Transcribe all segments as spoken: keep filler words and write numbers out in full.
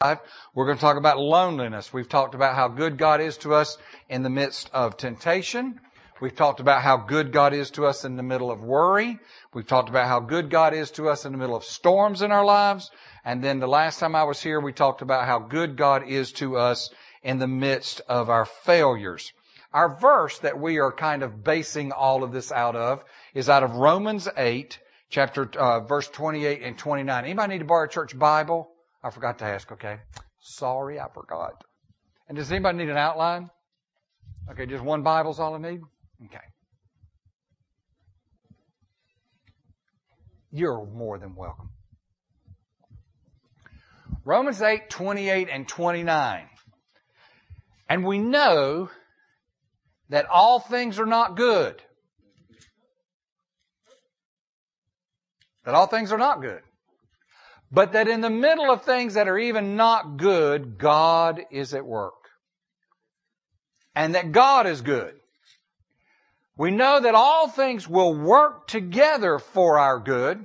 We're going to talk about loneliness. We've talked about how good God is to us in the midst of temptation. We've talked about how good God is to us in the middle of worry. We've talked about how good God is to us in the middle of storms in our lives. And then the last time I was here, we talked about how good God is to us in the midst of our failures. Our verse that we are kind of basing all of this out of is out of Romans eight, chapter, uh, verse twenty-eight and twenty-nine. Anybody need to borrow a church Bible? I forgot to ask, okay? Sorry, I forgot. And does anybody need an outline? Okay, just one Bible's all I need? Okay. You're more than welcome. Romans eight, twenty-eight and twenty-nine. And we know that all things are not good. That all things are not good. But that in the middle of things that are even not good, God is at work. And that God is good. We know that all things will work together for our good,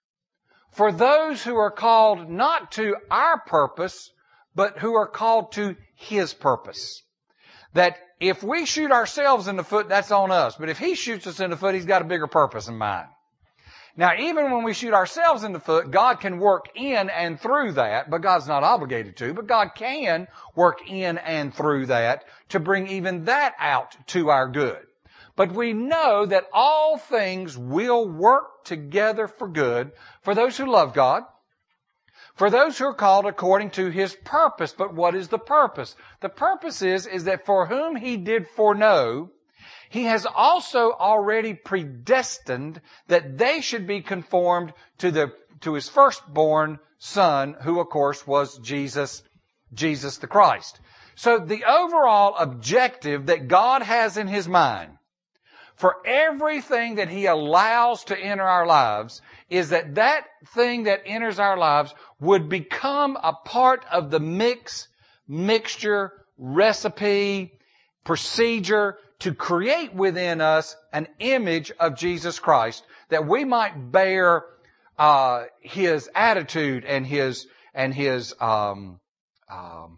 for those who are called not to our purpose, but who are called to His purpose. That if we shoot ourselves in the foot, that's on us. But if He shoots us in the foot, He's got a bigger purpose in mind. Now, even when we shoot ourselves in the foot, God can work in and through that, but God's not obligated to. But God can work in and through that to bring even that out to our good. But we know that all things will work together for good for those who love God, for those who are called according to His purpose. But what is the purpose? The purpose is, is that for whom He did foreknow, He has also already predestined that they should be conformed to the, to His firstborn Son, who of course was Jesus, Jesus the Christ. So the overall objective that God has in His mind for everything that He allows to enter our lives is that that thing that enters our lives would become a part of the mix, mixture, recipe, procedure to create within us an image of Jesus Christ, that we might bear uh His attitude and His and His um, um,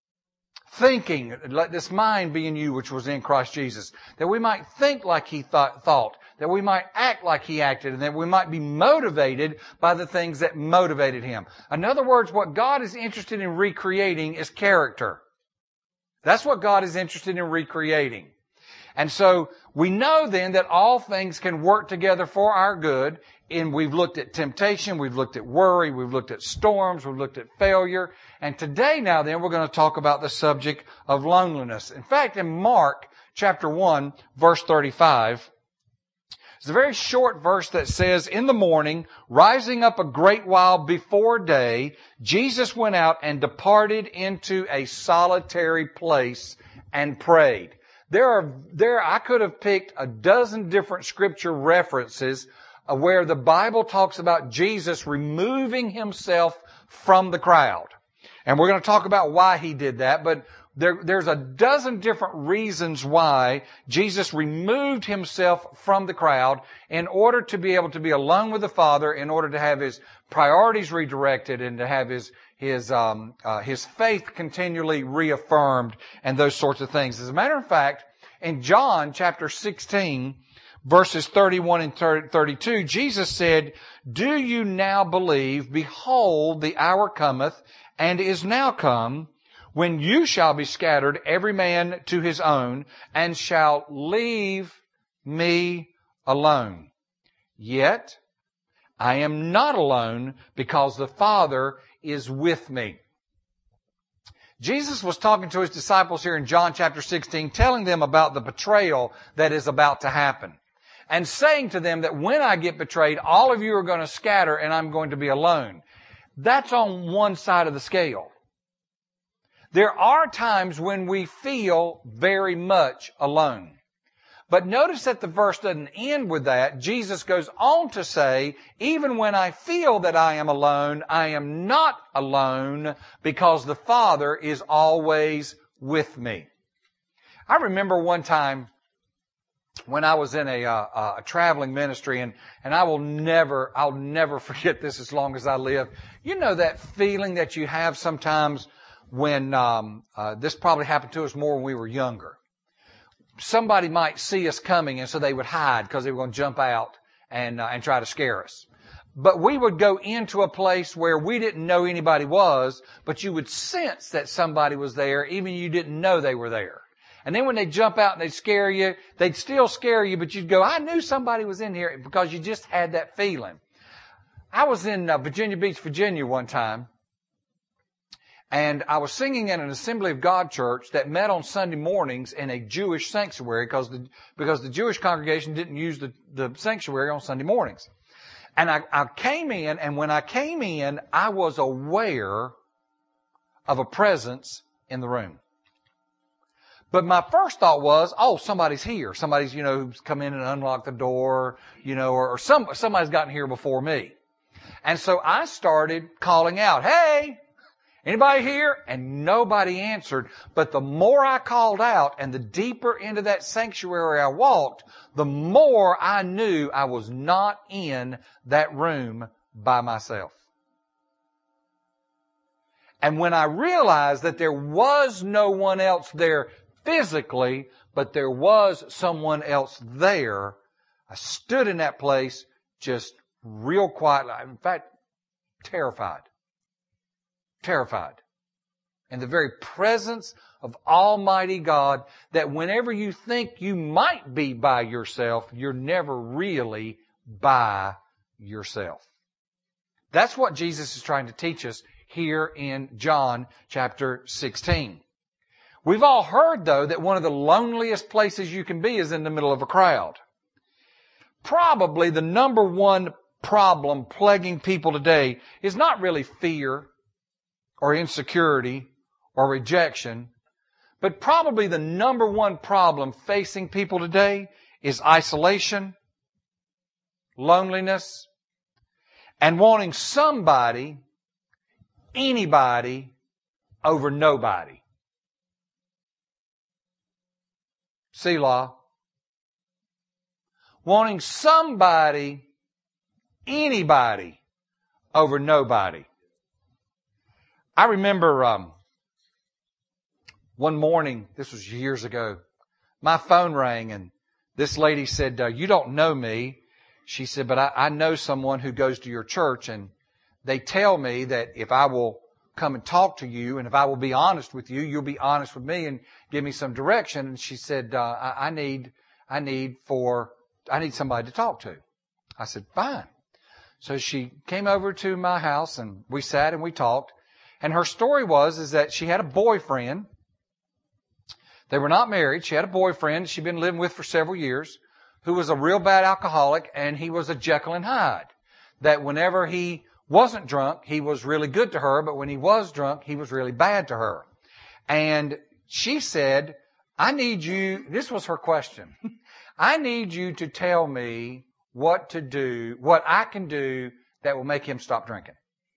thinking. Let this mind be in you, which was in Christ Jesus. That we might think like He thought, thought, that we might act like He acted, and that we might be motivated by the things that motivated Him. In other words, what God is interested in recreating is character. That's what God is interested in recreating. And so we know then that all things can work together for our good. And we've looked at temptation, we've looked at worry, we've looked at storms, we've looked at failure. And today now then we're going to talk about the subject of loneliness. In fact, in Mark chapter one, verse thirty-five, it's a very short verse that says, "In the morning, rising up a great while before day, Jesus went out and departed into a solitary place and prayed." There are, there, I could have picked a dozen different scripture references where the Bible talks about Jesus removing Himself from the crowd. And we're going to talk about why He did that, but there, there's a dozen different reasons why Jesus removed Himself from the crowd in order to be able to be alone with the Father, in order to have His priorities redirected and to have His His, um, uh, his faith continually reaffirmed and those sorts of things. As a matter of fact, in John chapter sixteen, verses thirty-one and thirty-two, Jesus said, "Do you now believe? Behold, the hour cometh, and is now come, when you shall be scattered, every man to his own, and shall leave me alone. Yet I am not alone, because the Father is with me." Jesus was talking to His disciples here in John chapter sixteen, telling them about the betrayal that is about to happen. And saying to them that when I get betrayed, all of you are going to scatter and I'm going to be alone. That's on one side of the scale. There are times when we feel very much alone. But notice that the verse doesn't end with that. Jesus goes on to say, even when I feel that I am alone, I am not alone, because the Father is always with me. I remember one time when I was in a, uh, a traveling ministry, and, and I will never, I'll never forget this as long as I live. You know that feeling that you have sometimes when, um, uh, this probably happened to us more when we were younger. Somebody might see us coming, and so they would hide because they were going to jump out and, uh, and try to scare us. But we would go into a place where we didn't know anybody was, but you would sense that somebody was there, even you didn't know they were there. And then when they jump out and they scare you, they'd still scare you, but you'd go, I knew somebody was in here, because you just had that feeling. I was in uh, Virginia Beach, Virginia one time, and I was singing in an Assembly of God church that met on Sunday mornings in a Jewish sanctuary, because the, because the Jewish congregation didn't use the, the sanctuary on Sunday mornings. And I, I came in, and when I came in, I was aware of a presence in the room. But my first thought was, oh, somebody's here. Somebody's, you know, come in and unlocked the door, you know, or, or some, somebody's gotten here before me. And so I started calling out, hey, anybody here? And nobody answered. But the more I called out and the deeper into that sanctuary I walked, the more I knew I was not in that room by myself. And when I realized that there was no one else there physically, but there was someone else there, I stood in that place just real quietly. In fact, terrified. Terrified. In the very presence of Almighty God, that whenever you think you might be by yourself, you're never really by yourself. That's what Jesus is trying to teach us here in John chapter sixteen. We've all heard, though, that one of the loneliest places you can be is in the middle of a crowd. Probably the number one problem plaguing people today is not really fear or insecurity or rejection, but probably the number one problem facing people today is isolation, loneliness, and wanting somebody, anybody, over nobody. Selah. Wanting somebody, anybody, over nobody. I remember um, one morning, this was years ago, my phone rang and this lady said, uh, you don't know me. She said, but I, I know someone who goes to your church, and they tell me that if I will come and talk to you, and if I will be honest with you, you'll be honest with me and give me some direction. And she said, uh, I, I need, I need for, I need somebody to talk to. I said, fine. So she came over to my house and we sat and we talked. And her story was, is that she had a boyfriend. They were not married. She had a boyfriend she'd been living with for several years, who was a real bad alcoholic, and he was a Jekyll and Hyde. That whenever he wasn't drunk, he was really good to her, but when he was drunk, he was really bad to her. And she said, I need you, this was her question, I need you to tell me what to do, what I can do that will make him stop drinking.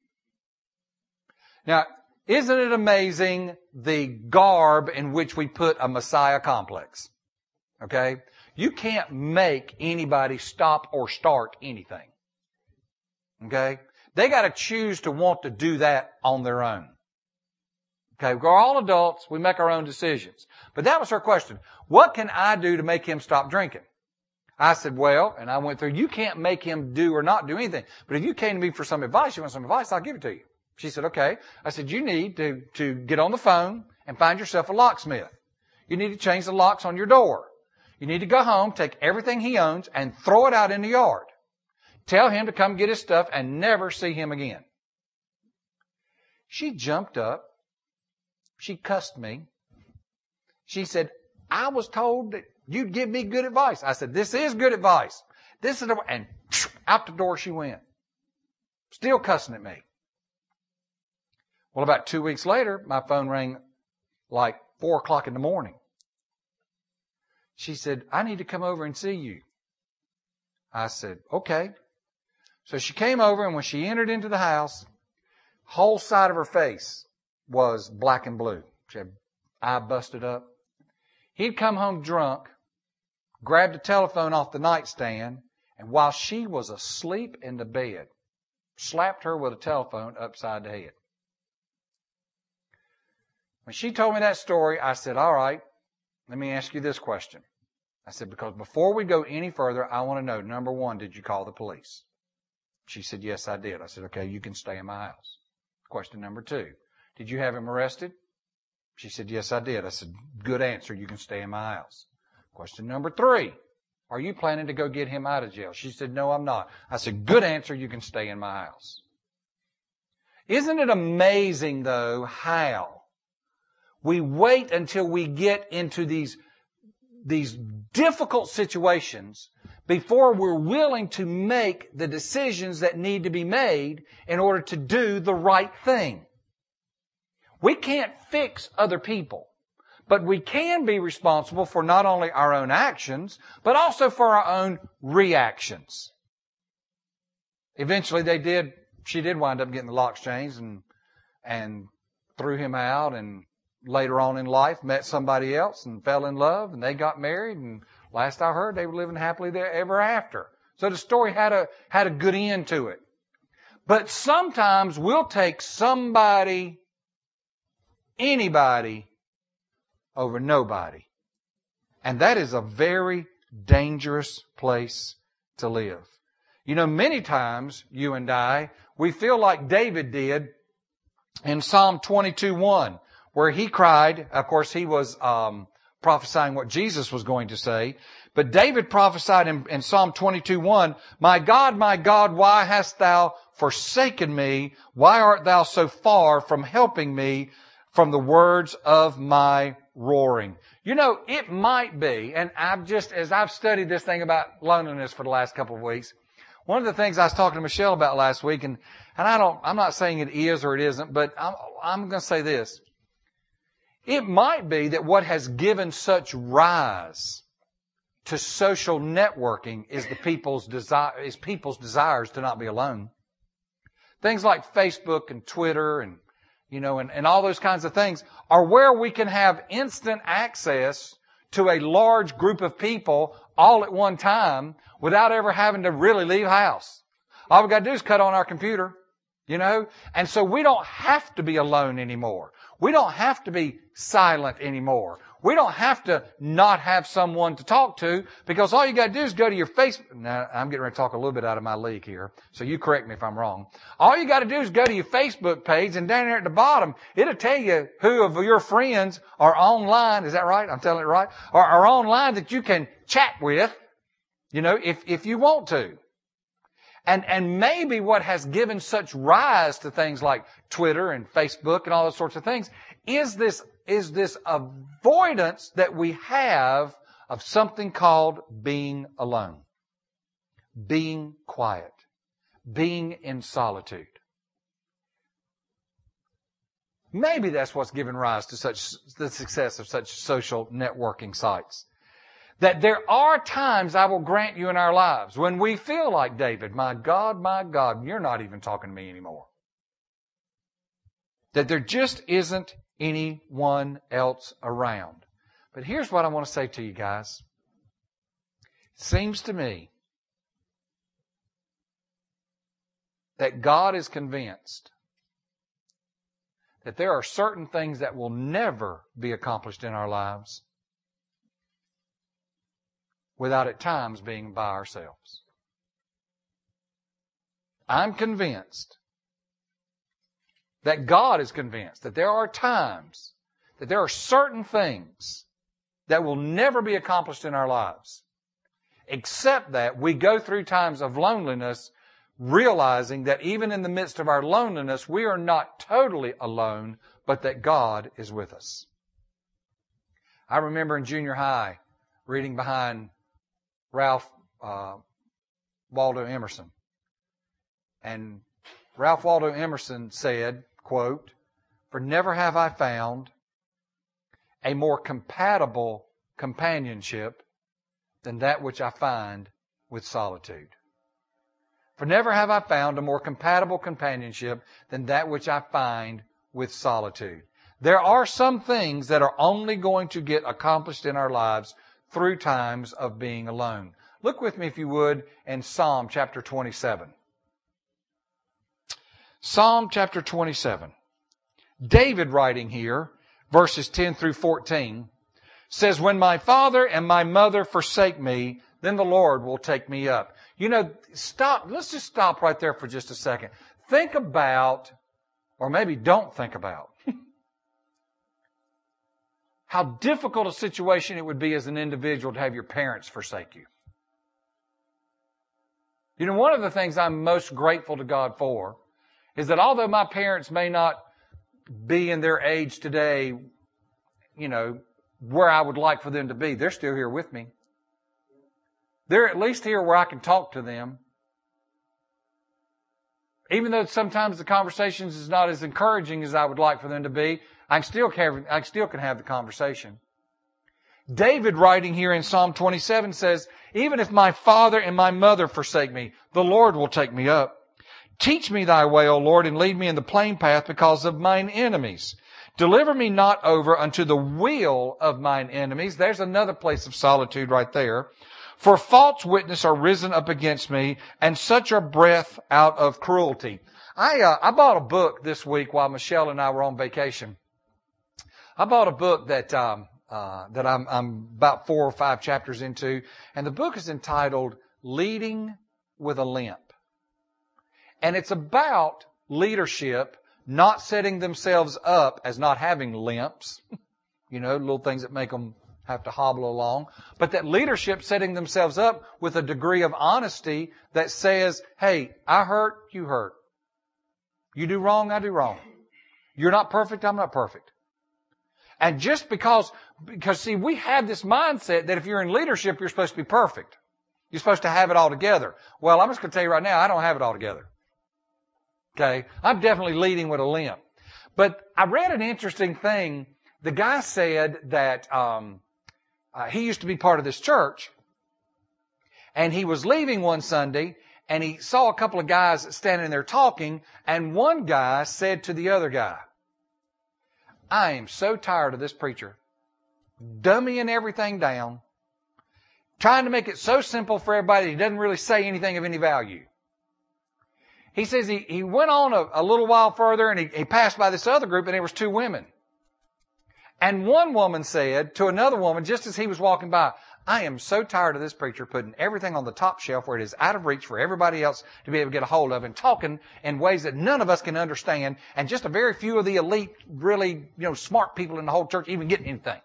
Now, isn't it amazing the garb in which we put a Messiah complex? Okay? You can't make anybody stop or start anything. Okay? They got to choose to want to do that on their own. Okay, we're all adults. We make our own decisions. But that was her question. What can I do to make him stop drinking? I said, well, and I went through, you can't make him do or not do anything. But if you came to me for some advice, you want some advice, I'll give it to you. She said, okay. I said, you need to, to get on the phone and find yourself a locksmith. You need to change the locks on your door. You need to go home, take everything he owns, and throw it out in the yard. Tell him to come get his stuff and never see him again. She jumped up. She cussed me. She said, I was told that you'd give me good advice. I said, this is good advice. This is, the, and out the door she went. Still cussing at me. Well, about two weeks later, my phone rang like four o'clock in the morning. She said, I need to come over and see you. I said, okay. So she came over, and when she entered into the house, whole side of her face was black and blue. She had eye busted up. He'd come home drunk, grabbed the telephone off the nightstand, and while she was asleep in the bed, slapped her with a telephone upside the head. When she told me that story, I said, all right, let me ask you this question. I said, because before we go any further, I want to know, number one, did you call the police? She said, yes, I did. I said, okay, you can stay in my house. Question number two, did you have him arrested? She said, yes, I did. I said, good answer. You can stay in my house. Question number three, are you planning to go get him out of jail? She said, no, I'm not. I said, good answer. You can stay in my house. Isn't it amazing, though, how we wait until we get into these, these difficult situations before we're willing to make the decisions that need to be made in order to do the right thing? We can't fix other people, but we can be responsible for not only our own actions, but also for our own reactions. Eventually they did, she did wind up getting the locks changed and, and threw him out, and later on in life met somebody else and fell in love, and they got married, and last I heard they were living happily there ever after. So the story had a, had a good end to it. But sometimes we'll take somebody, anybody, over nobody. And that is a very dangerous place to live. You know, many times, you and I, we feel like David did in Psalm twenty-two one, where he cried, of course he was um, prophesying what Jesus was going to say, but David prophesied in, in Psalm twenty-two one, my God, my God, why hast thou forsaken me? Why art thou so far from helping me from the words of my roaring? You know, it might be, and I've just, as I've studied this thing about loneliness for the last couple of weeks, one of the things I was talking to Michelle about last week, and, and I don't, I'm not saying it is or it isn't, but I'm, I'm going to say this. It might be that what has given such rise to social networking is the people's desire, is people's desires to not be alone. Things like Facebook and Twitter and, you know, and, and all those kinds of things are where we can have instant access to a large group of people all at one time without ever having to really leave house. All we got to do is cut on our computer, you know, and so we don't have to be alone anymore. We don't have to be silent anymore. We don't have to not have someone to talk to, because all you got to do is go to your Facebook. Now, I'm getting ready to talk a little bit out of my league here, so you correct me if I'm wrong. All you got to do is go to your Facebook page, and down there at the bottom, it'll tell you who of your friends are online. Is that right? I'm telling it right? Or are online that you can chat with, you know, if, if you want to. And, and maybe what has given such rise to things like Twitter and Facebook and all those sorts of things is this, is this avoidance that we have of something called being alone, being quiet, being in solitude. Maybe that's what's given rise to such, the success of such social networking sites. That there are times, I will grant you, in our lives when we feel like David, my God, my God, you're not even talking to me anymore. That there just isn't anyone else around. But here's what I want to say to you guys. It seems to me that God is convinced that there are certain things that will never be accomplished in our lives without at times being by ourselves. I'm convinced that God is convinced that there are times, that there are certain things that will never be accomplished in our lives, except that we go through times of loneliness, realizing that even in the midst of our loneliness, we are not totally alone, but that God is with us. I remember in junior high reading behind Ralph uh, Waldo Emerson. And Ralph Waldo Emerson said, quote, "For never have I found a more compatible companionship than that which I find with solitude." For never have I found a more compatible companionship than that which I find with solitude. There are some things that are only going to get accomplished in our lives through times of being alone. Look with me, if you would, in Psalm chapter twenty-seven. Psalm chapter twenty-seven. David writing here, verses ten through fourteen, says, when my father and my mother forsake me, then the Lord will take me up. You know, stop. Let's just stop right there for just a second. Think about, or maybe don't think about, how difficult a situation it would be as an individual to have your parents forsake you. You know, one of the things I'm most grateful to God for is that although my parents may not be in their age today, you know, where I would like for them to be, they're still here with me. They're at least here where I can talk to them. Even though sometimes the conversations is not as encouraging as I would like for them to be, I can still have, I still can have the conversation. David writing here in Psalm twenty-seven says, even if my father and my mother forsake me, the Lord will take me up. Teach me thy way, O Lord, and lead me in the plain path because of mine enemies. Deliver me not over unto the will of mine enemies. There's another place of solitude right there. For false witness are risen up against me, and such are breath out of cruelty. I uh, I bought a book this week while Michelle and I were on vacation. I bought a book that um, uh, that I'm, I'm about four or five chapters into, and the book is entitled "Leading with a Limp," and it's about leadership not setting themselves up as not having limps, you know, little things that make them have to hobble along, but that leadership setting themselves up with a degree of honesty that says, hey, I hurt, you hurt. You do wrong, I do wrong. You're not perfect, I'm not perfect. And just because, because see, we have this mindset that if you're in leadership, you're supposed to be perfect. You're supposed to have it all together. Well, I'm just going to tell you right now, I don't have it all together. Okay? I'm definitely leading with a limp. But I read an interesting thing. The guy said that, um, Uh, he used to be part of this church, and he was leaving one Sunday, and he saw a couple of guys standing there talking, and one guy said to the other guy, I am so tired of this preacher dummying everything down, trying to make it so simple for everybody he doesn't really say anything of any value. He says he, he went on a, a little while further, and he, he passed by this other group, and there was two women. And one woman said to another woman, just as he was walking by, I am so tired of this preacher putting everything on the top shelf where it is out of reach for everybody else to be able to get a hold of, and talking in ways that none of us can understand, and just a very few of the elite, really, you know, smart people in the whole church even getting anything.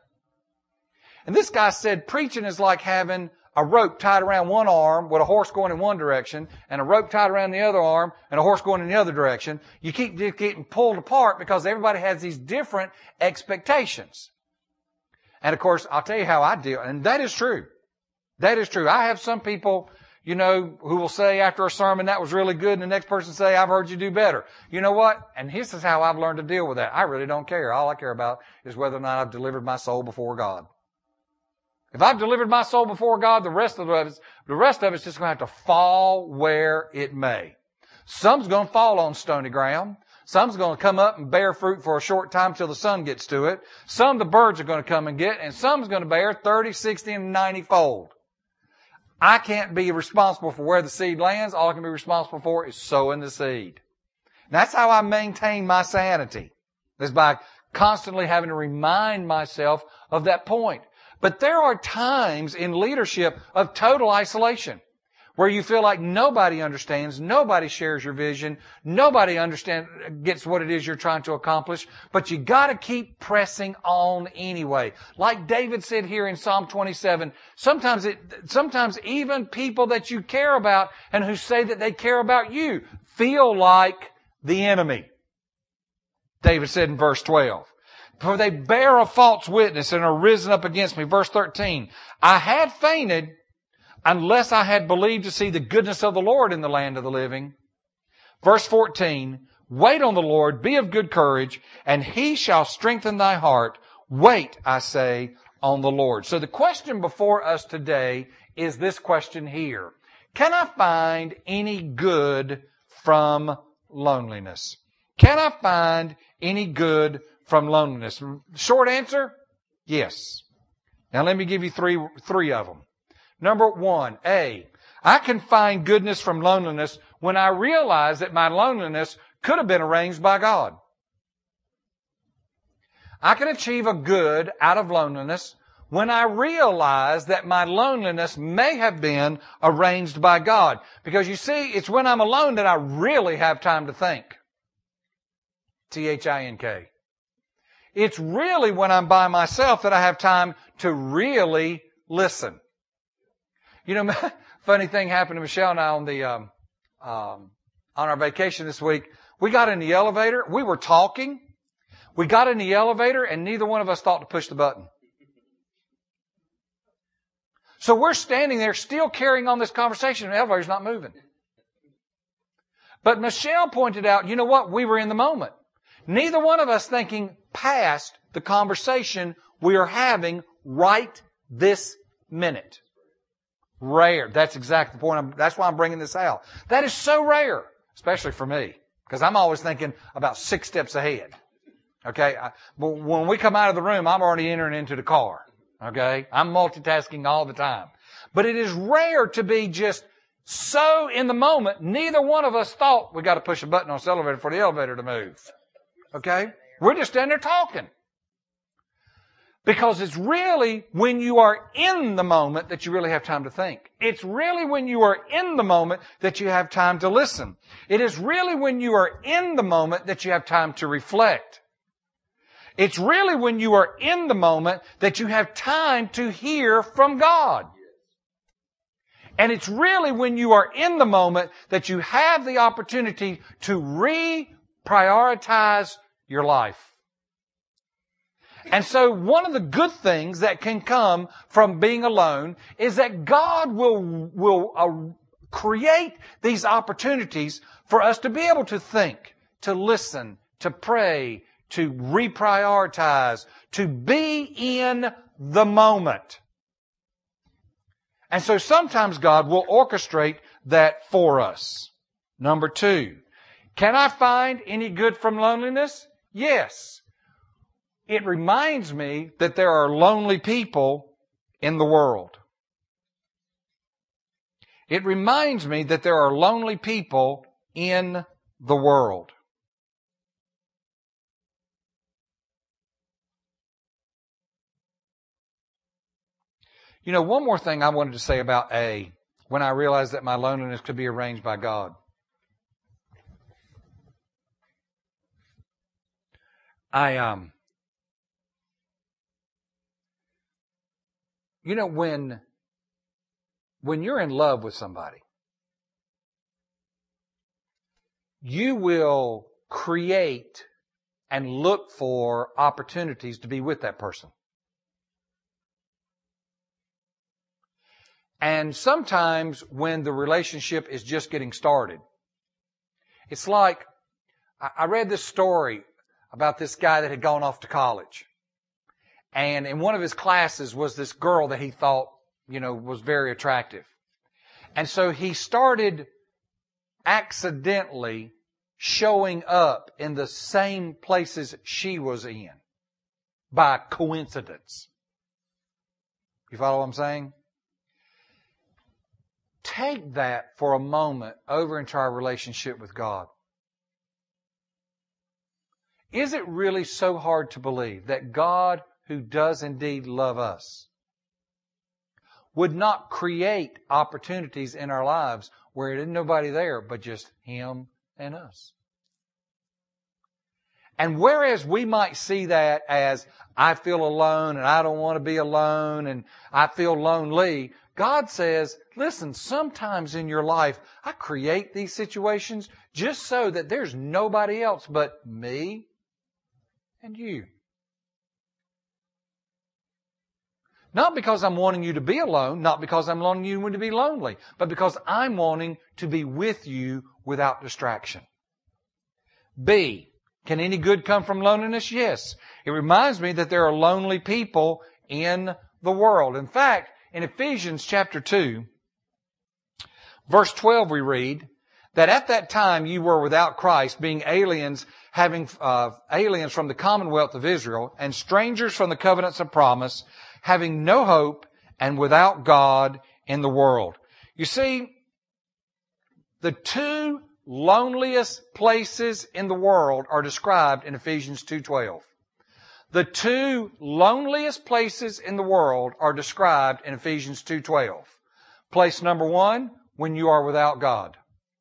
And this guy said preaching is like having a rope tied around one arm with a horse going in one direction, and a rope tied around the other arm and a horse going in the other direction. You keep getting pulled apart because everybody has these different expectations. And of course, I'll tell you how I deal, and that is true. That is true. I have some people, you know, who will say after a sermon, that was really good, and the next person say, I've heard you do better. You know what? And this is how I've learned to deal with that. I really don't care. All I care about is whether or not I've delivered my soul before God. If I've delivered my soul before God, the rest of it, the rest of it's just going to have to fall where it may. Some's going to fall on stony ground. Some's going to come up and bear fruit for a short time till the sun gets to it. Some the birds are going to come and get, and some's going to bear thirty, sixty, and ninety fold. I can't be responsible for where the seed lands. All I can be responsible for is sowing the seed. And that's how I maintain my sanity, is by constantly having to remind myself of that point. But there are times in leadership of total isolation where you feel like nobody understands, nobody shares your vision, nobody understands, gets what it is you're trying to accomplish, but you gotta keep pressing on anyway. Like David said here in Psalm twenty-seven, sometimes it, sometimes even people that you care about and who say that they care about you feel like the enemy. David said in verse twelve. For they bear a false witness and are risen up against me. Verse thirteen. I had fainted unless I had believed to see the goodness of the Lord in the land of the living. Verse fourteen. Wait on the Lord, be of good courage, and he shall strengthen thy heart. Wait, I say, on the Lord. So the question before us today is this question here. Can I find any good from loneliness? Can I find any good from loneliness? Short answer, yes. Now let me give you three, three of them. Number one, A, I can find goodness from loneliness when I realize that my loneliness could have been arranged by God. I can achieve a good out of loneliness when I realize that my loneliness may have been arranged by God. Because you see, it's when I'm alone that I really have time to think. T H I N K. It's really when I'm by myself that I have time to really listen. You know, funny thing happened to Michelle and I on the um, um, on our vacation this week. We got in the elevator. We were talking. We got in the elevator, and neither one of us thought to push the button. So we're standing there still carrying on this conversation, and the elevator's not moving. But Michelle pointed out, you know what? We were in the moment. Neither one of us thinking past the conversation we are having right this minute. Rare. That's exactly the point. I'm, that's why I'm bringing this out. That is so rare, especially for me, because I'm always thinking about six steps ahead. Okay? I, but when we come out of the room, I'm already entering into the car. Okay? I'm multitasking all the time. But it is rare to be just so in the moment, neither one of us thought we got to push a button on this elevator for the elevator to move. Okay? We're just standing there talking. Because it's really when you are in the moment that you really have time to think. It's really when you are in the moment that you have time to listen. It is really when you are in the moment that you have time to reflect. It's really when you are in the moment that you have time to hear from God. And it's really when you are in the moment that you have the opportunity to reprioritize your life. And so one of the good things that can come from being alone is that God will, will uh, create these opportunities for us to be able to think, to listen, to pray, to reprioritize, to be in the moment. And so sometimes God will orchestrate that for us. Number two, can I find any good from loneliness? Yes. It reminds me that there are lonely people in the world. It reminds me that there are lonely people in the world. You know, one more thing I wanted to say about A, when I realized that my loneliness could be arranged by God. I, um, you know, when, when you're in love with somebody, you will create and look for opportunities to be with that person. And sometimes when the relationship is just getting started, it's like, I read this story about this guy that had gone off to college. And in one of his classes was this girl that he thought, you know, was very attractive. And so he started accidentally showing up in the same places she was in by coincidence. You follow what I'm saying? Take that for a moment over into our relationship with God. Is it really so hard to believe that God, who does indeed love us, would not create opportunities in our lives where there isn't nobody there but just Him and us? And whereas we might see that as, I feel alone and I don't want to be alone and I feel lonely, God says, listen, sometimes in your life, I create these situations just so that there's nobody else but me and you. Not because I'm wanting you to be alone, not because I'm wanting you to be lonely, but because I'm wanting to be with you without distraction. B, can any good come from loneliness? Yes. It reminds me that there are lonely people in the world. In fact, in Ephesians chapter two, verse twelve we read, that at that time you were without Christ, being aliens having uh, aliens from the commonwealth of Israel, and strangers from the covenants of promise, having no hope and without God in the world. You see, the two loneliest places in the world are described in Ephesians two twelve. The two loneliest places in the world are described in Ephesians two twelve. Place number one, when you are without God.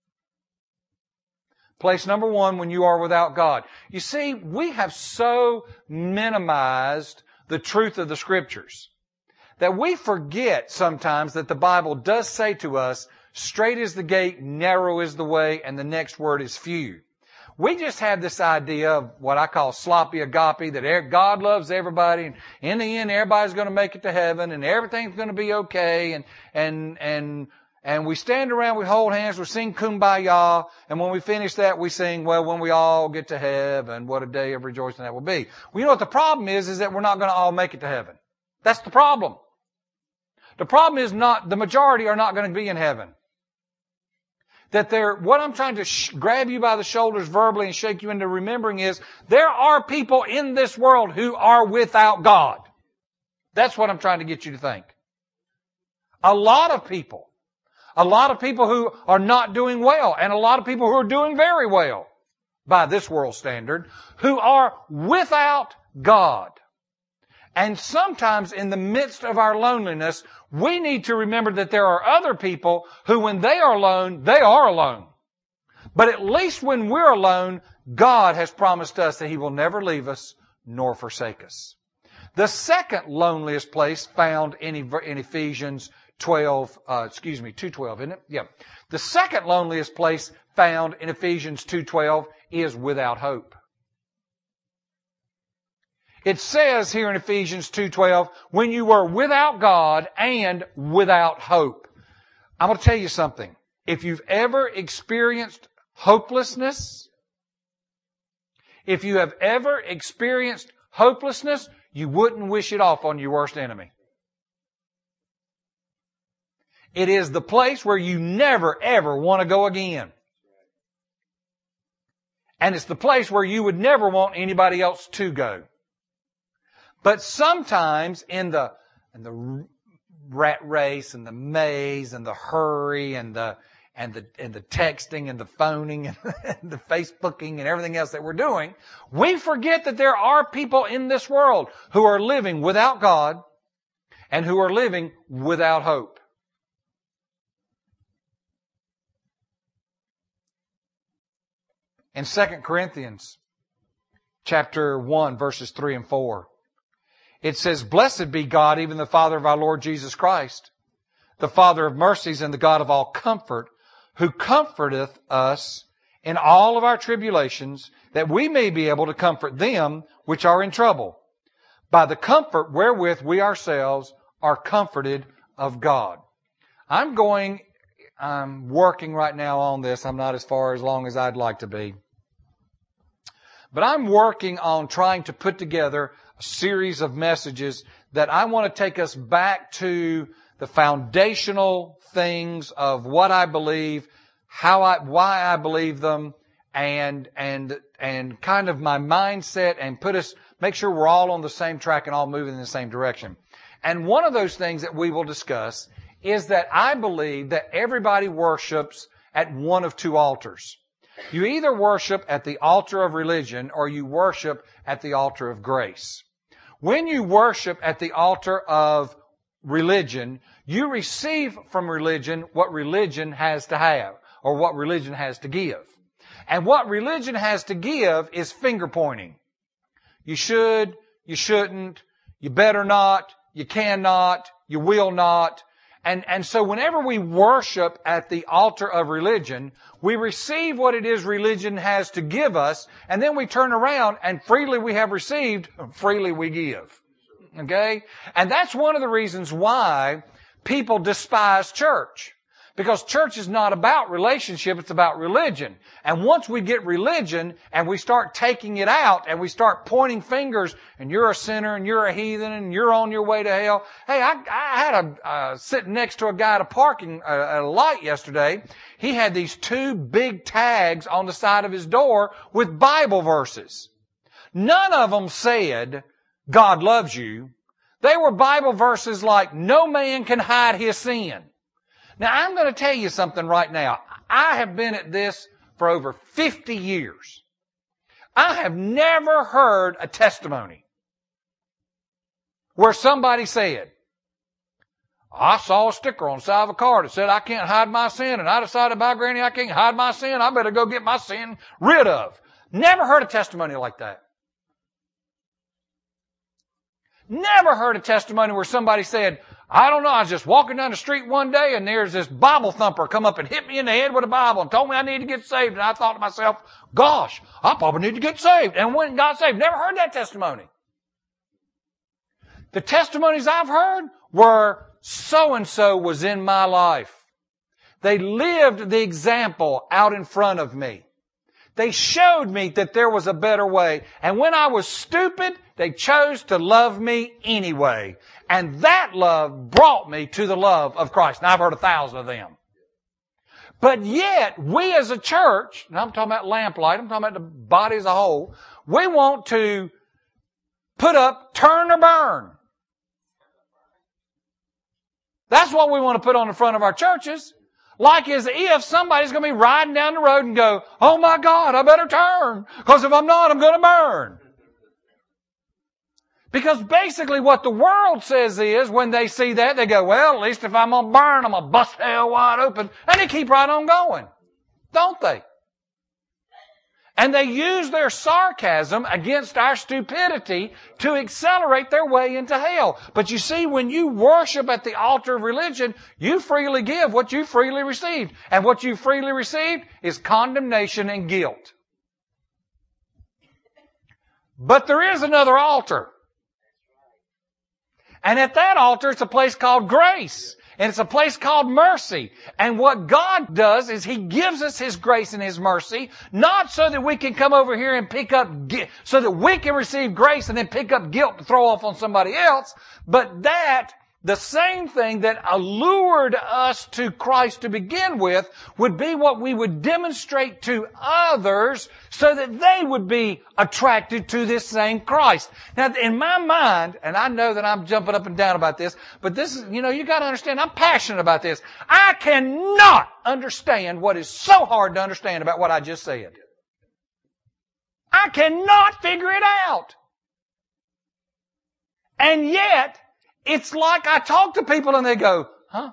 Place number one, when you are without God. You see, we have so minimized the truth of the Scriptures that we forget sometimes that the Bible does say to us, straight is the gate, narrow is the way, and the next word is few. We just have this idea of what I call sloppy agape, that God loves everybody, and in the end everybody's going to make it to heaven, and everything's going to be okay, and, and, and, and we stand around, we hold hands, we sing Kumbaya, and when we finish that we sing, well, when we all get to heaven, what a day of rejoicing that will be. Well, you know what the problem is, is that we're not going to all make it to heaven. That's the problem. The problem is not, the majority are not going to be in heaven. That there, what I'm trying to sh- grab you by the shoulders verbally and shake you into remembering is, there are people in this world who are without God. That's what I'm trying to get you to think. A lot of people. A lot of people who are not doing well, and a lot of people who are doing very well by this world standard, who are without God. And sometimes in the midst of our loneliness, we need to remember that there are other people who, when they are alone, they are alone. But at least when we're alone, God has promised us that He will never leave us nor forsake us. The second loneliest place found in, in Ephesians twelve, uh, excuse me, two twelve, isn't it? Yeah. The second loneliest place found in Ephesians two twelve is without hope. It says here in Ephesians two twelve, when you were without God and without hope. I'm going to tell you something. If you've ever experienced hopelessness, if you have ever experienced hopelessness, you wouldn't wish it off on your worst enemy. It is the place where you never ever want to go again. And it's the place where you would never want anybody else to go. But sometimes in the, in the rat race and the maze and the hurry and the, and the, and the texting and the phoning and the Facebooking and everything else that we're doing, we forget that there are people in this world who are living without God and who are living without hope. In Second Corinthians chapter one, verses three and four, it says, blessed be God, even the Father of our Lord Jesus Christ, the Father of mercies and the God of all comfort, who comforteth us in all of our tribulations, that we may be able to comfort them which are in trouble, by the comfort wherewith we ourselves are comforted of God. I'm going, I'm working right now on this. I'm not as far as long as I'd like to be. But I'm working on trying to put together a series of messages that I want to take us back to the foundational things of what I believe, how I, why I believe them, and, and, and kind of my mindset, and put us, make sure we're all on the same track and all moving in the same direction. And one of those things that we will discuss is that I believe that everybody worships at one of two altars. You either worship at the altar of religion or you worship at the altar of grace. When you worship at the altar of religion, you receive from religion what religion has to have, or what religion has to give. And what religion has to give is finger pointing. You should, you shouldn't, you better not, you cannot, you will not. And, and so whenever we worship at the altar of religion, we receive what it is religion has to give us, and then we turn around and freely we have received, freely we give. Okay? And that's one of the reasons why people despise church. Because church is not about relationship, it's about religion. And once we get religion and we start taking it out and we start pointing fingers and you're a sinner and you're a heathen and you're on your way to hell. Hey, I, I had a, uh, sitting next to a guy at a parking, uh, at a light yesterday. He had these two big tags on the side of his door with Bible verses. None of them said, God loves you. They were Bible verses like, no man can hide his sin. Now, I'm going to tell you something right now. I have been at this for over fifty years. I have never heard a testimony where somebody said, I saw a sticker on the side of a car that said, I can't hide my sin, and I decided by granny I can't hide my sin. I better go get my sin rid of. Never heard a testimony like that. Never heard a testimony where somebody said, I don't know, I was just walking down the street one day and there's this Bible thumper come up and hit me in the head with a Bible and told me I need to get saved. And I thought to myself, gosh, I probably need to get saved. And went and got saved. Never heard that testimony. The testimonies I've heard were so-and-so was in my life. They lived the example out in front of me. They showed me that there was a better way. And when I was stupid, they chose to love me anyway. And that love brought me to the love of Christ. Now, I've heard a thousand of them. But yet, we as a church, and I'm talking about Lamplight, I'm talking about the body as a whole, we want to put up turn or burn. That's what we want to put on the front of our churches. Like as if somebody's going to be riding down the road and go, oh my God, I better turn. Because if I'm not, I'm going to burn. Because basically what the world says is, when they see that, they go, well, at least if I'm going to burn, I'm going to bust hell wide open. And they keep right on going. Don't they? And they use their sarcasm against our stupidity to accelerate their way into hell. But you see, when you worship at the altar of religion, you freely give what you freely received. And what you freely received is condemnation and guilt. But there is another altar. And at that altar, it's a place called grace. And it's a place called mercy. And what God does is He gives us His grace and His mercy, not so that we can come over here and pick up, so that we can receive grace and then pick up guilt to throw off on somebody else, but that the same thing that allured us to Christ to begin with would be what we would demonstrate to others so that they would be attracted to this same Christ. Now, in my mind, and I know that I'm jumping up and down about this, but this is, you know, you got to understand, I'm passionate about this. I cannot understand what is so hard to understand about what I just said. I cannot figure it out. And yet, it's like I talk to people and they go, huh?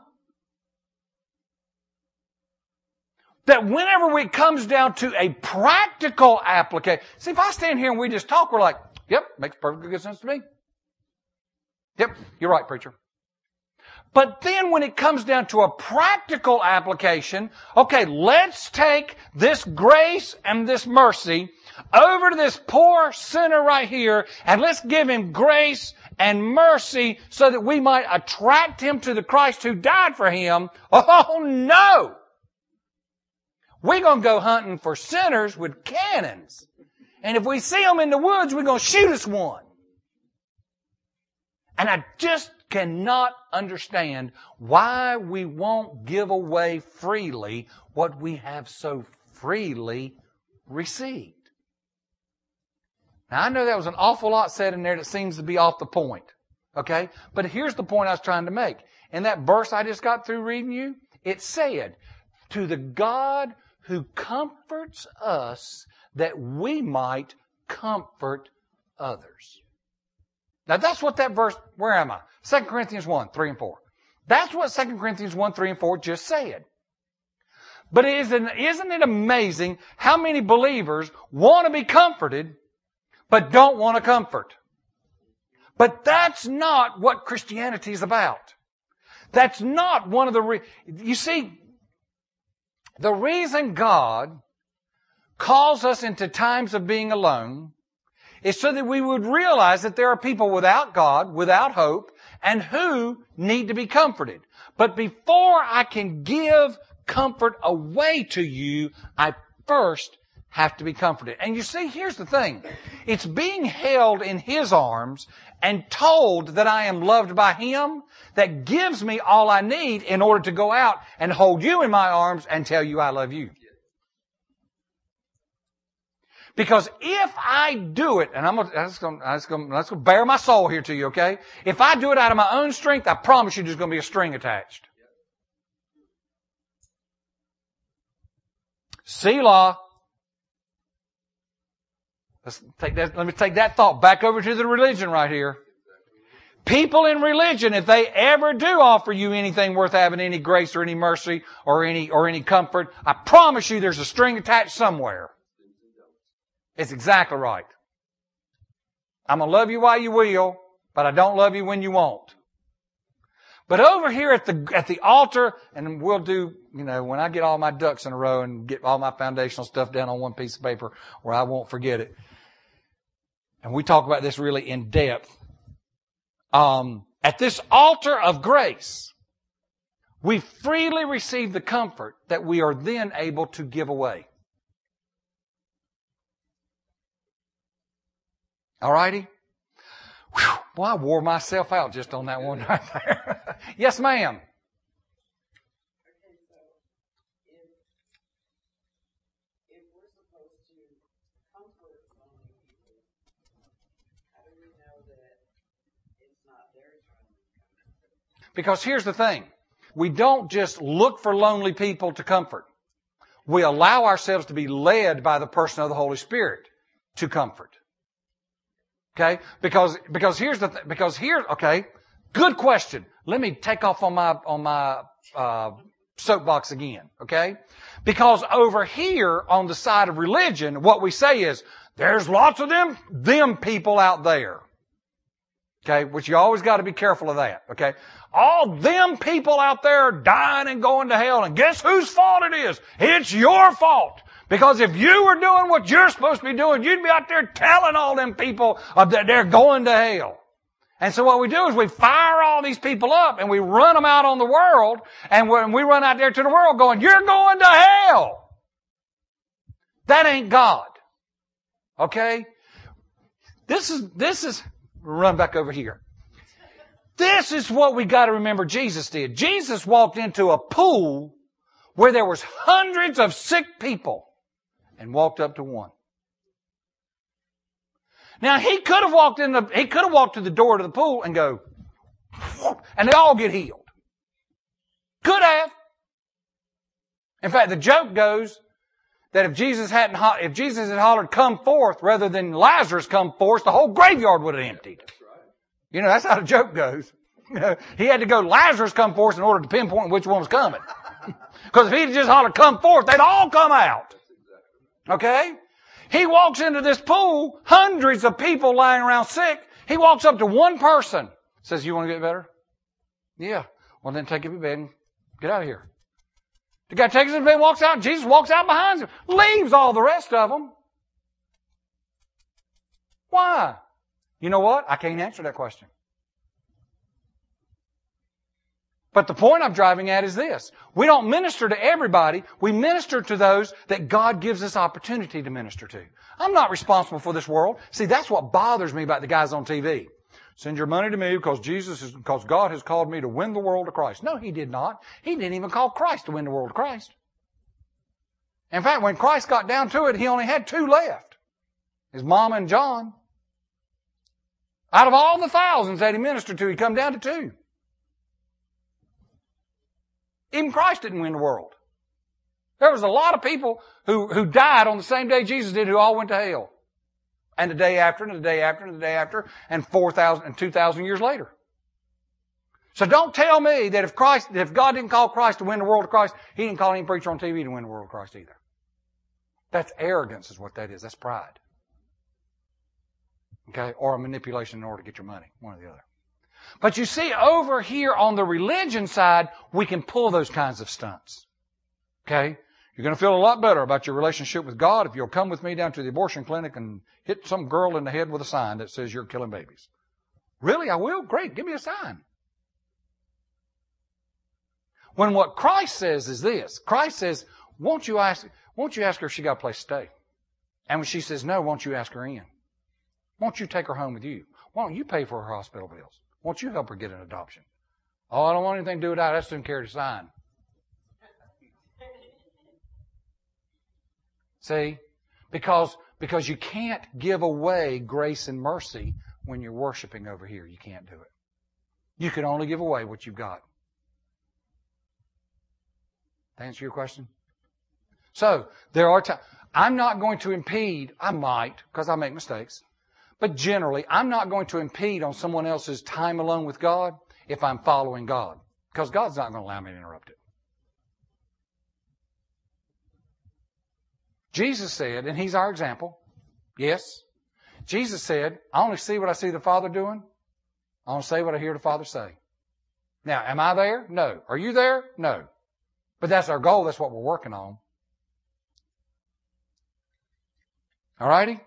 That whenever it comes down to a practical application, see, if I stand here and we just talk, we're like, yep, makes perfectly good sense to me. Yep, you're right, preacher. But then when it comes down to a practical application, okay, let's take this grace and this mercy over to this poor sinner right here, and let's give him grace and mercy so that we might attract him to the Christ who died for him. Oh no! We're going to go hunting for sinners with cannons. And if we see them in the woods, we're going to shoot us one. And I just cannot understand why we won't give away freely what we have so freely received. Now, I know that was an awful lot said in there that seems to be off the point. Okay? But here's the point I was trying to make. In that verse I just got through reading you, it said, to the God who comforts us that we might comfort others. Now that's what that verse, where am I? Second Corinthians one, three and four. That's what Second Corinthians one, three and four just said. But isn't, isn't it amazing how many believers want to be comforted but don't want to comfort? But that's not what Christianity is about. That's not one of the, re- you see, the reason God calls us into times of being alone is so that we would realize that there are people without God, without hope, and who need to be comforted. But before I can give comfort away to you, I first have to be comforted. And you see, here's the thing. It's being held in His arms and told that I am loved by Him that gives me all I need in order to go out and hold you in my arms and tell you I love you. Because if I do it, and I'm going to, I'm just going to bare my soul here to you, okay? If I do it out of my own strength, I promise you there's going to be a string attached. Selah. Let's take that, let me take that thought back over to the religion right here. People in religion, if they ever do offer you anything worth having, any grace or any mercy or any, or any comfort, I promise you there's a string attached somewhere. It's exactly right. I'm going to love you while you will, but I don't love you when you won't. But over here at the, at the altar, and we'll do, you know, when I get all my ducks in a row and get all my foundational stuff down on one piece of paper where I won't forget it. And we talk about this really in depth. Um, at this altar of grace, we freely receive the comfort that we are then able to give away. All righty? Whew, boy, I wore myself out just on that one right there. Yes, ma'am. Because here's the thing. We don't just look for lonely people to comfort. We allow ourselves to be led by the person of the Holy Spirit to comfort. Okay? Because, because here's the, th- because here, okay, good question. Let me take off on my, on my, uh, soapbox again. Okay? Because over here on the side of religion, what we say is, there's lots of them, them people out there. Okay? Which you always got to be careful of that. Okay? All them people out there dying and going to hell. And guess whose fault it is? It's your fault. Because if you were doing what you're supposed to be doing, you'd be out there telling all them people that they're going to hell. And so what we do is we fire all these people up and we run them out on the world. And when we run out there to the world going, you're going to hell. That ain't God. Okay? This is, this is, run back over here. This is what we got to remember Jesus did. Jesus walked into a pool where there was hundreds of sick people and walked up to one. Now he could have walked in the, he could have walked to the door to the pool and go, and they all get healed. Could have. In fact, the joke goes that if Jesus hadn't, if Jesus had hollered, come forth, rather than Lazarus come forth, the whole graveyard would have emptied. You know, that's how the joke goes. You know, he had to go, Lazarus come forth in order to pinpoint which one was coming. Because if he'd just hollered, come forth, they'd all come out. Okay? He walks into this pool, hundreds of people lying around sick. He walks up to one person, says, you want to get better? Yeah. Well, then take him to bed and get out of here. The guy takes him to bed and walks out. Jesus walks out behind him, leaves all the rest of them. Why? You know what? I can't answer that question. But the point I'm driving at is this. We don't minister to everybody. We minister to those that God gives us opportunity to minister to. I'm not responsible for this world. See, that's what bothers me about the guys on T V. Send your money to me because Jesus is, because God has called me to win the world to Christ. No, He did not. He didn't even call Christ to win the world to Christ. In fact, when Christ got down to it, He only had two left. His mama and John. Out of all the thousands that He ministered to, He come down to two. Even Christ didn't win the world. There was a lot of people who, who died on the same day Jesus did who all went to hell. And the day after, and the day after, and the day after, and four thousand, and two thousand years later. So don't tell me that if Christ, if God didn't call Christ to win the world to Christ, He didn't call any preacher on T V to win the world to Christ either. That's arrogance is what that is. That's pride. Okay? Or a manipulation in order to get your money. One or the other. But you see, over here on the religion side, we can pull those kinds of stunts. Okay? You're going to feel a lot better about your relationship with God if you'll come with me down to the abortion clinic and hit some girl in the head with a sign that says you're killing babies. Really? I will? Great. Give me a sign. When what Christ says is this. Christ says, won't you ask, won't you ask her if she got a place to stay? And when she says no, won't you ask her in? Won't you take her home with you? Why don't you pay for her hospital bills? Won't you help her get an adoption? Oh, I don't want anything to do with that. I just didn't care to sign. See? Because, because you can't give away grace and mercy when you're worshiping over here. You can't do it. You can only give away what you've got. To answer your question? So, there are times, I'm not going to impede, I might, because I make mistakes, but generally, I'm not going to impede on someone else's time alone with God if I'm following God, because God's not going to allow me to interrupt it. Jesus said, and He's our example, yes, Jesus said, I only see what I see the Father doing. I only say what I hear the Father say. Now, am I there? No. Are you there? No. But that's our goal. That's what we're working on. All righty?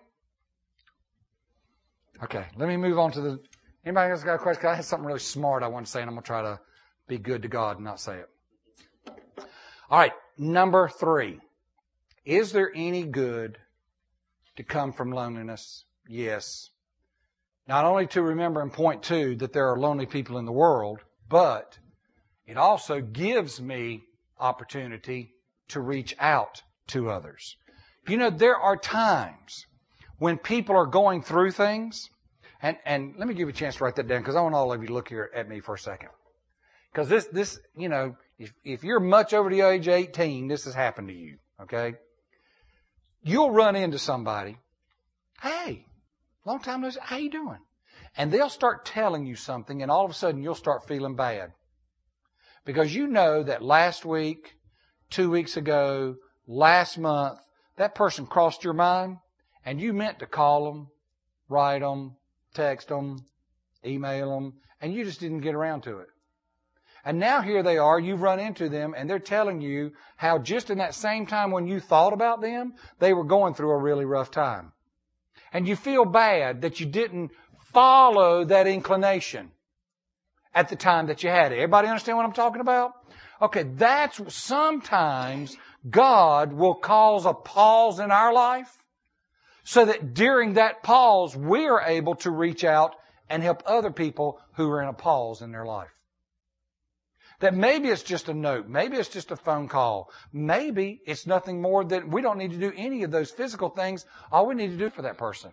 Okay, let me move on to the... Anybody else got a question? I had something really smart I want to say, and I'm going to try to be good to God and not say it. All right, number three. Is there any good to come from loneliness? Yes. Not only to remember in point two that there are lonely people in the world, but it also gives me opportunity to reach out to others. You know, there are times when people are going through things, and, and let me give you a chance to write that down, because I want all of you to look here at me for a second. Because this, this, you know, if, if you're much over the age of eighteen, this has happened to you, okay? You'll run into somebody, hey, long time no see, how you doing? And they'll start telling you something, and all of a sudden you'll start feeling bad. Because you know that last week, two weeks ago, last month, that person crossed your mind, and you meant to call them, write them, text them, email them, and you just didn't get around to it. And now here they are, you've run into them, and they're telling you how just in that same time when you thought about them, they were going through a really rough time. And you feel bad that you didn't follow that inclination at the time that you had it. Everybody understand what I'm talking about? Okay, that's sometimes God will cause a pause in our life so that during that pause we are able to reach out and help other people who are in a pause in their life. That maybe it's just a note. Maybe it's just a phone call. Maybe it's nothing more than we don't need to do any of those physical things. All we need to do for that person.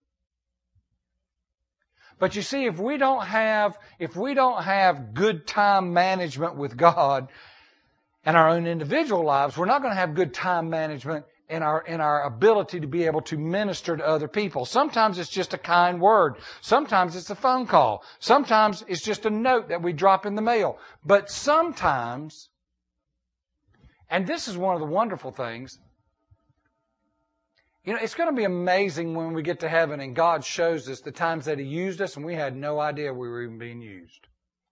But you see, if we don't have, if we don't have good time management with God in our own individual lives, we're not going to have good time management in our, in our ability to be able to minister to other people. Sometimes it's just a kind word. Sometimes it's a phone call. Sometimes it's just a note that we drop in the mail. But sometimes, and this is one of the wonderful things, you know, it's going to be amazing when we get to heaven and God shows us the times that He used us and we had no idea we were even being used.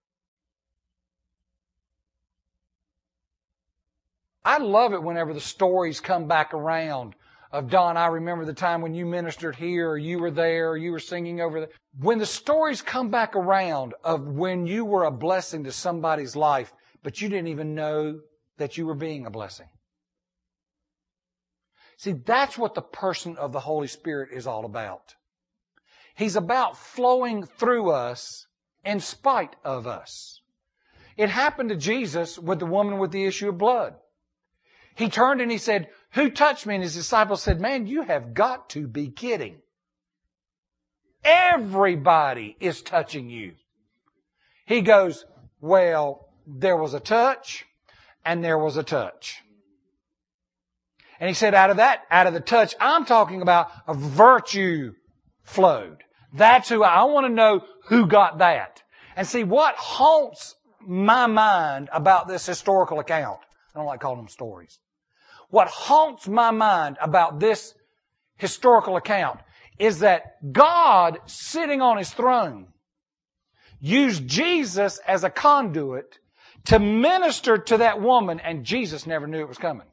I love it whenever the stories come back around of, Don, I remember the time when you ministered here, or you were there, or you were singing over there. When the stories come back around of when you were a blessing to somebody's life, but you didn't even know that you were being a blessing. See, that's what the person of the Holy Spirit is all about. He's about flowing through us in spite of us. It happened to Jesus with the woman with the issue of blood. He turned and He said, who touched me? And His disciples said, man, you have got to be kidding. Everybody is touching you. He goes, well, there was a touch and there was a touch. And He said, out of that, out of the touch, I'm talking about a virtue flowed. That's who I, I want to know who got that. And see, what haunts my mind about this historical account, I don't like calling them stories. What haunts my mind about this historical account is that God, sitting on His throne, used Jesus as a conduit to minister to that woman, and Jesus never knew it was coming.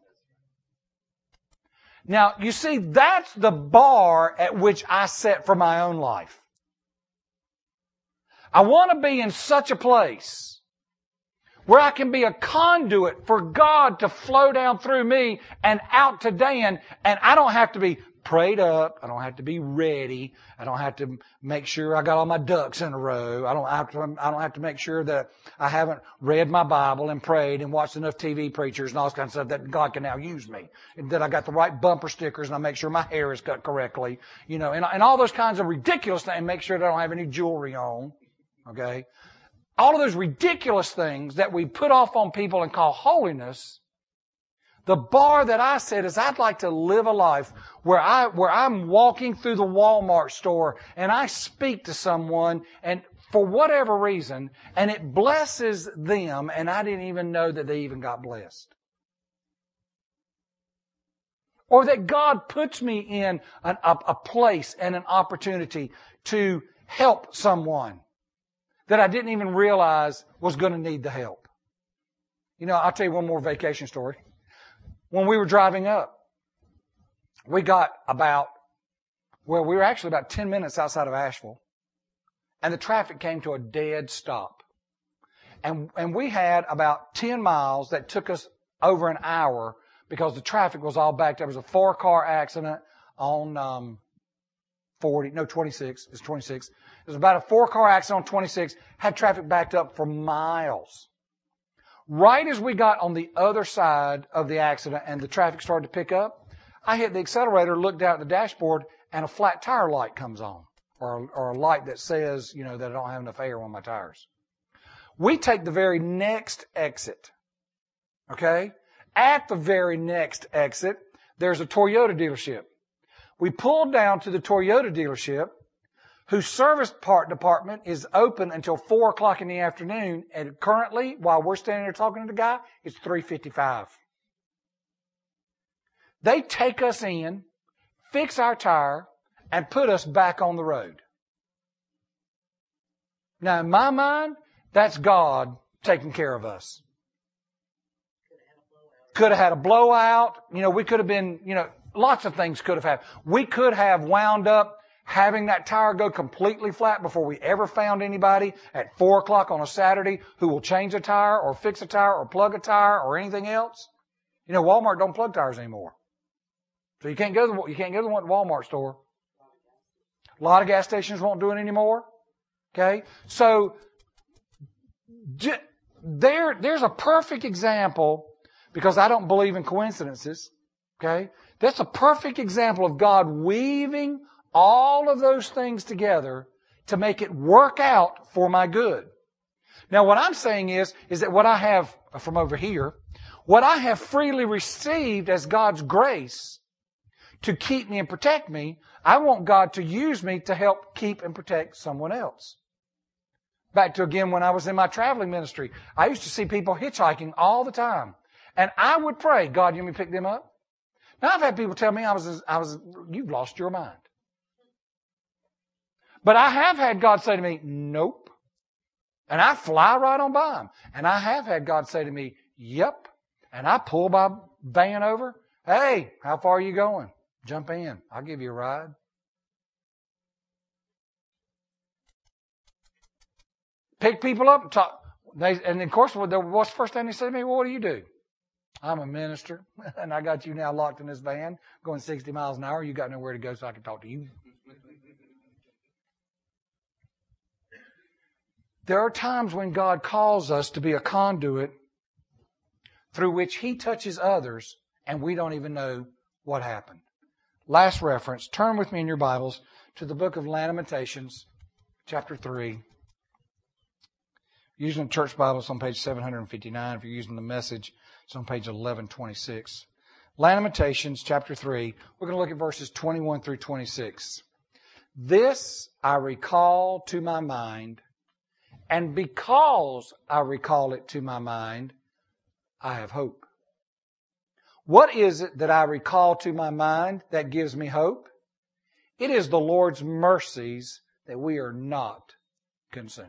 Now, you see, that's the bar at which I set for my own life. I want to be in such a place where I can be a conduit for God to flow down through me and out to Dan, and I don't have to be prayed up. I don't have to be ready. I don't have to make sure I got all my ducks in a row. I don't have to, I don't have to make sure that I haven't read my Bible and prayed and watched enough T V preachers and all this kind of stuff that God can now use me. And that I got the right bumper stickers and I make sure my hair is cut correctly. You know, and, and all those kinds of ridiculous things. And make sure that I don't have any jewelry on. Okay? All of those ridiculous things that we put off on people and call holiness. The bar that I set is I'd like to live a life where I, where I'm walking through the Walmart store and I speak to someone and for whatever reason and it blesses them and I didn't even know that they even got blessed. Or that God puts me in an, a, a place and an opportunity to help someone that I didn't even realize was going to need the help. You know, I'll tell you one more vacation story. When we were driving up, we got about, well, we were actually about ten minutes outside of Asheville. And the traffic came to a dead stop. And, and we had about ten miles that took us over an hour because the traffic was all backed up. There was a four-car accident on um, forty, no, twenty-six. It's twenty-six. It was about a four-car accident on twenty-six. Had traffic backed up for miles. Right as we got on the other side of the accident and the traffic started to pick up, I hit the accelerator, looked down at the dashboard, and a flat tire light comes on. Or, or a light that says, you know, that I don't have enough air on my tires. We take the very next exit. Okay? At the very next exit, there's a Toyota dealership. We pulled down to the Toyota dealership, whose service part department is open until four o'clock in the afternoon. And currently, while we're standing there talking to the guy, it's three fifty-five. They take us in, fix our tire, and put us back on the road. Now, in my mind, that's God taking care of us. Could have had a blowout. You know, we could have been, you know, lots of things could have happened. We could have wound up having that tire go completely flat before we ever found anybody at four o'clock on a Saturday who will change a tire or fix a tire or plug a tire or anything else. You know, Walmart don't plug tires anymore. So you can't go to the, you can't go to the Walmart store. A lot of gas stations won't do it anymore. Okay? So, there, there's a perfect example, because I don't believe in coincidences. Okay? That's a perfect example of God weaving all of those things together to make it work out for my good. Now what I'm saying is, is that what I have from over here, what I have freely received as God's grace to keep me and protect me, I want God to use me to help keep and protect someone else. Back to again when I was in my traveling ministry, I used to see people hitchhiking all the time. And I would pray, God, you want me to pick them up? Now I've had people tell me I was, I was, you've lost your mind. But I have had God say to me, nope. And I fly right on by them. And I have had God say to me, yep. And I pull my van over. Hey, how far are you going? Jump in. I'll give you a ride. Pick people up and talk. They, and of course, what's the first thing they say to me? Well, what do you do? I'm a minister. And I got you now locked in this van going sixty miles an hour. You got nowhere to go so I can talk to you. There are times when God calls us to be a conduit through which He touches others and we don't even know what happened. Last reference. Turn with me in your Bibles to the book of Lamentations, chapter three. Using the church Bible, it's on page seven fifty-nine. If you're using the Message, it's on page eleven twenty-six. Lamentations, chapter three. We're going to look at verses twenty-one through twenty-six. This I recall to my mind, and because I recall it to my mind, I have hope. What is it that I recall to my mind that gives me hope? It is the Lord's mercies that we are not consumed.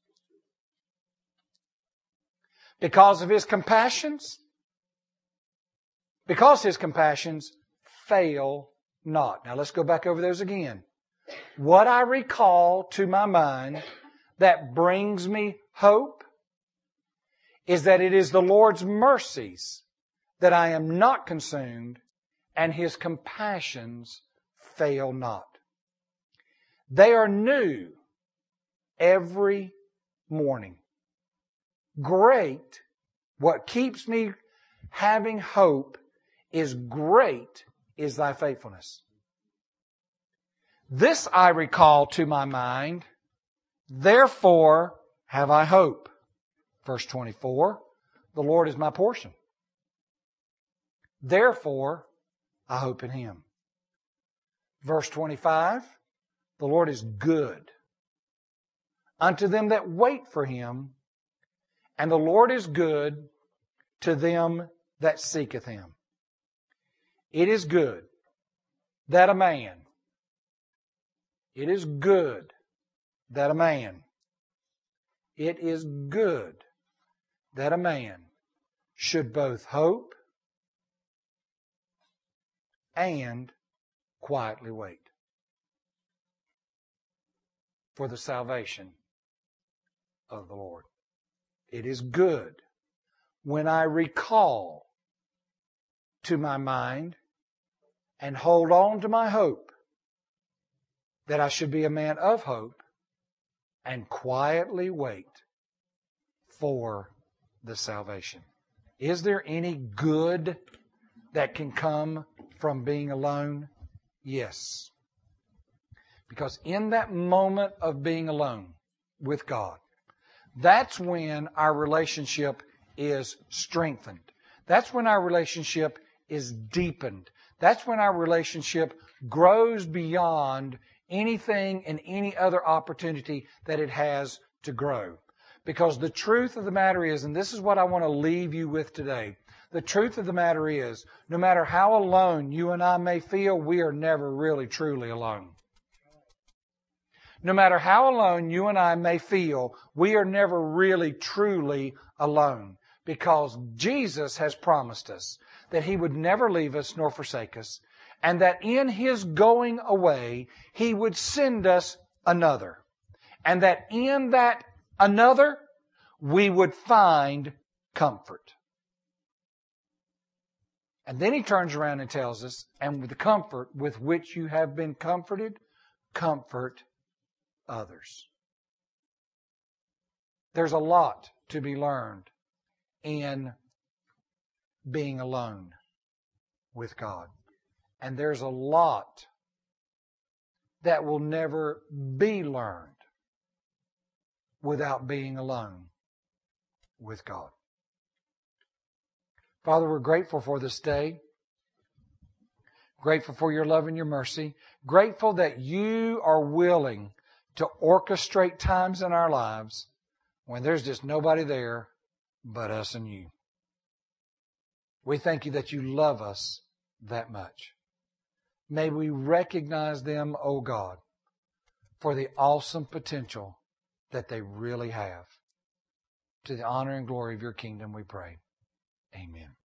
Because of His compassions, because His compassions fail not. Now let's go back over those again. What I recall to my mind that brings me hope, is that it is the Lord's mercies that I am not consumed, and His compassions fail not. They are new every morning. Great, what keeps me having hope is great is thy faithfulness. This I recall to my mind, therefore have I hope. Verse twenty-four, the Lord is my portion. Therefore, I hope in Him. Verse twenty-five, the Lord is good unto them that wait for Him, and the Lord is good to them that seeketh Him. It is good that a man, it is good that a man, it is good that a man should both hope and quietly wait for the salvation of the Lord. It is good when I recall to my mind and hold on to my hope that I should be a man of hope and quietly wait for the salvation. Is there any good that can come from being alone? Yes. Because in that moment of being alone with God, that's when our relationship is strengthened. That's when our relationship is deepened. That's when our relationship grows beyond anything and any other opportunity that it has to grow. Because the truth of the matter is, and this is what I want to leave you with today, the truth of the matter is, no matter how alone you and I may feel, we are never really truly alone. No matter how alone you and I may feel, we are never really truly alone. Because Jesus has promised us that He would never leave us nor forsake us, and that in His going away, He would send us another. And that in that another, we would find comfort. And then He turns around and tells us, and with the comfort with which you have been comforted, comfort others. There's a lot to be learned in being alone with God. And there's a lot that will never be learned without being alone with God. Father, we're grateful for this day. Grateful for your love and your mercy. Grateful that you are willing to orchestrate times in our lives when there's just nobody there but us and you. We thank you that you love us that much. May we recognize them, O God, for the awesome potential that they really have. To the honor and glory of your kingdom we pray. Amen.